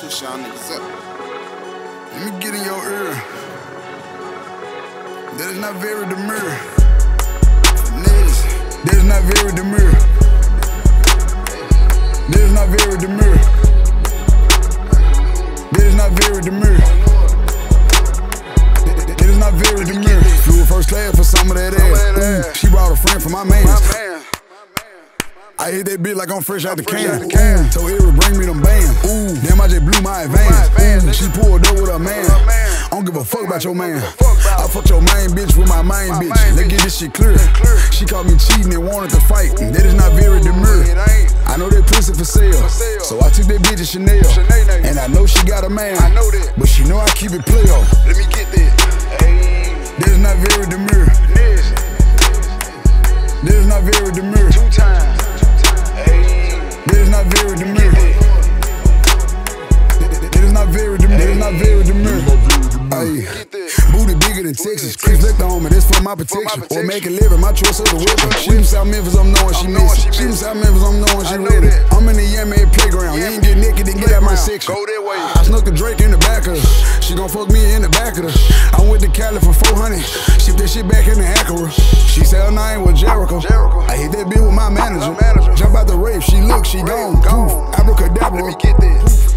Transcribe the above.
switch y'all niggas up. Let me get in your ear. That is not very demure. That is not very demure. That is not very demure. That is not very demure. That is not very demure. Flew first class for some of that ass. She brought a friend for my man. I hit that bitch like I'm fresh out the can. Told Eric bring me them bands. Damn, I just blew my advance. She pulled up with her man. I don't give a fuck about your man. I fucked your main bitch with my main bitch. Let's get this shit clear. She caught me cheating and wanted to fight. That is not very demure. I know that pussy for sale, so I took that bitch to Chanel. And I know she got a man, but she know I keep it player. Let me get that. That is not very demure. That is not very demure. 2 times. That is not very demure. That is not very demure. That is not very demure. Ayy, booty bigger than Texas. Chris Lecter on me, that's for my protection. Or make a living, my choice of the weapon. She from South Memphis, I'm knowing she missing. She from South Memphis, I'm knowing she ready. I'm in the Yammy playground. You ain't get naked, then get out my section. Go that way. I snuck a Drake in the back of her. She gon' fuck me in the back of her. I went to Cali for 400. Ship that shit back in the Acura. She said her name was Jericho. I hit that bitch with my manager. Jump out the rave, she look, she gone. Poof, abracadabra. Let me get that.